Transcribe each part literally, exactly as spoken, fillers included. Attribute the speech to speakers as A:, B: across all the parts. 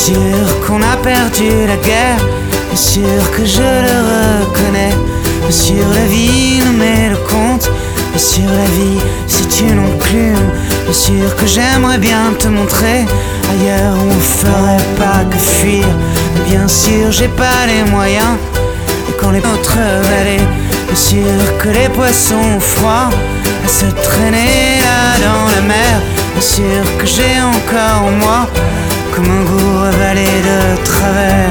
A: sûr qu'on a perdu la guerre, bien sûr que je le reconnais. Bien sûr la vie nous met le compte, bien sûr la vie c'est une enclume. Bien sûr que j'aimerais bien te montrer ailleurs où on ferait pas que fuir. Mais bien sûr j'ai pas les moyens, et quand les autres vallées, bien sûr que les poissons ont froid à se traîner là dans la mer. Bien sûr que j'ai encore en moi comme un goût avalé de travers.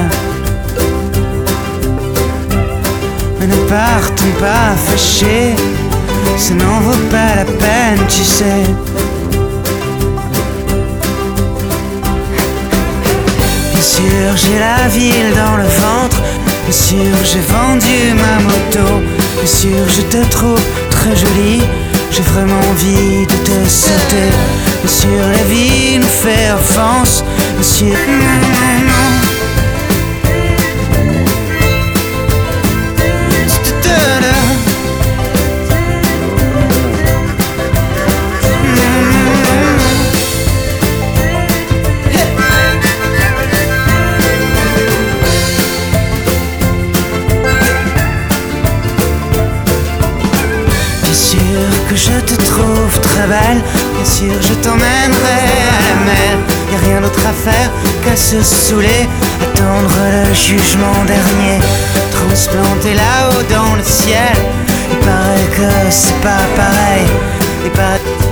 A: Mais ne partons pas fâchés, ça n'en vaut pas la peine, tu sais. Bien sûr j'ai la ville dans le ventre, bien sûr j'ai vendu ma moto, bien sûr je te trouve très jolie, j'ai vraiment envie de te sauter. Bien sûr la vie nous fait offense, bien sûr non, non, non. Que je te trouve très belle, bien sûr je t'emmènerai à la mer. Y'a rien d'autre à faire qu'à se saouler, attendre le jugement dernier, transplanter là-haut dans le ciel. Il paraît que c'est pas pareil, il paraît...